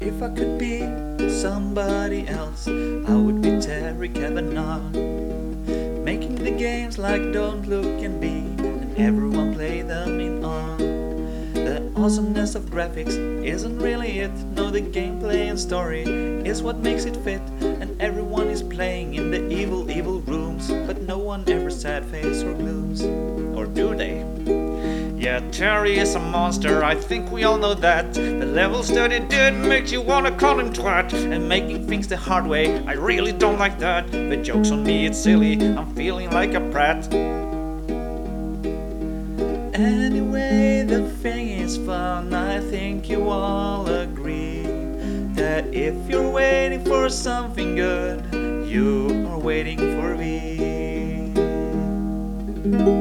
If I could be somebody else, I would be Terry Kavanagh, making the games like Don't Look and Be, and everyone play them in awe. The awesomeness of graphics isn't really it. No, the gameplay and story is what makes it fit. And everyone is playing in the evil, evil rooms, but no one ever sad face or glooms. Or do they? Yeah, Terry is a monster, I think we all know that. The levels that he did makes you wanna call him twat. And making things the hard way, I really don't like that. The joke's on me, it's silly, I'm feeling like a brat. Anyway, the thing is fun. I think you all agree that if you're waiting for something good, you are waiting for me.